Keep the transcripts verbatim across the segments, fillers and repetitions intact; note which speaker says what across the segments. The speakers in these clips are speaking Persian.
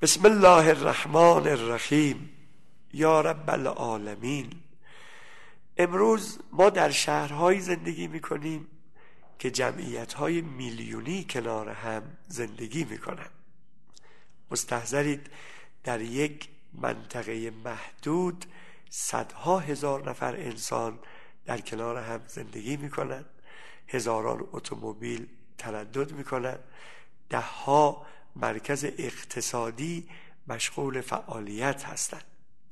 Speaker 1: بسم الله الرحمن الرحیم. یا رب العالمین. امروز ما در شهرهایی زندگی میکنیم که جمعیت‌های میلیونی کنار هم زندگی میکنن. مستحضرید در یک منطقه محدود صدها هزار نفر انسان در کنار هم زندگی میکنن، هزاران اتومبیل تردد میکنن، ده ها مرکز اقتصادی مشغول فعالیت هستند.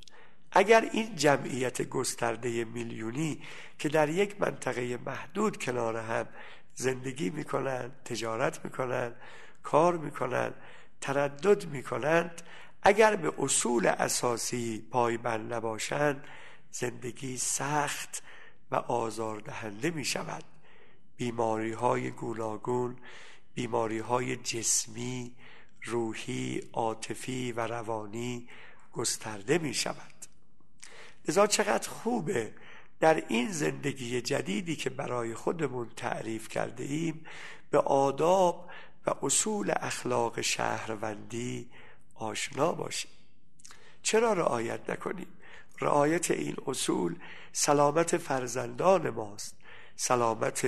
Speaker 1: اگر این جمعیت گسترده میلیونی که در یک منطقه محدود کنار هم زندگی میکنند، تجارت میکنند، کار میکنند، تردد میکنند، اگر به اصول اساسی پایبند نباشند، زندگی سخت و آزاردهنده میشود. بیماری های گوناگون، بیماری های جسمی، روحی، عاطفی و روانی گسترده می شود. لذا چقدر خوبه در این زندگی جدیدی که برای خودمون تعریف کرده ایم به آداب و اصول اخلاق شهروندی آشنا باشیم. چرا رعایت نکنیم؟ رعایت این اصول سلامت فرزندان ماست، سلامت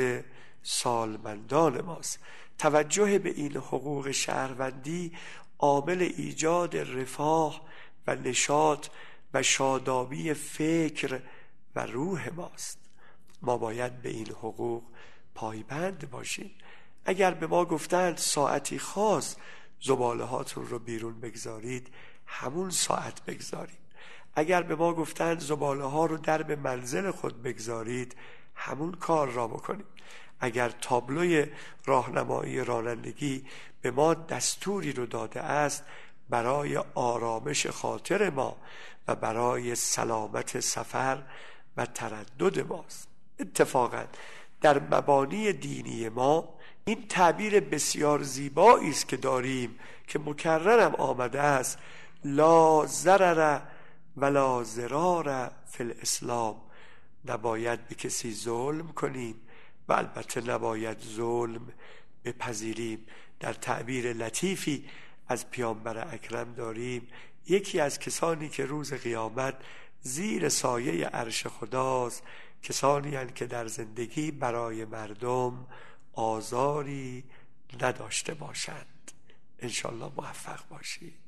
Speaker 1: سالمندان ماست. توجه به این حقوق شهروندی عامل ایجاد رفاه و نشاط و شادابی فکر و روح ماست. ما باید به این حقوق پایبند باشیم. اگر به ما گفتند ساعتی خاص زباله هاتون رو بیرون بگذارید، همون ساعت بگذارید. اگر به ما گفتند زباله ها رو در به منزل خود بگذارید، همون کار را بکنید. اگر تابلوی راهنمایی رانندگی به ما دستوری رو داده است برای آرامش خاطر ما و برای سلامت سفر و تردد ماست. اتفاقا در مبانی دینی ما این تعبیر بسیار زیبایی است که داریم که مکررم آمده است: لا ضرر ولا ضرار فی الاسلام. نباید به کسی ظلم کنیم و البته نباید ظلم بپذیریم. در تعبیر لطیفی از پیامبر اکرم داریم: یکی از کسانی که روز قیامت زیر سایه عرش خداست، کسانی هستند که در زندگی برای مردم آزاری نداشته باشند. انشالله موفق باشید.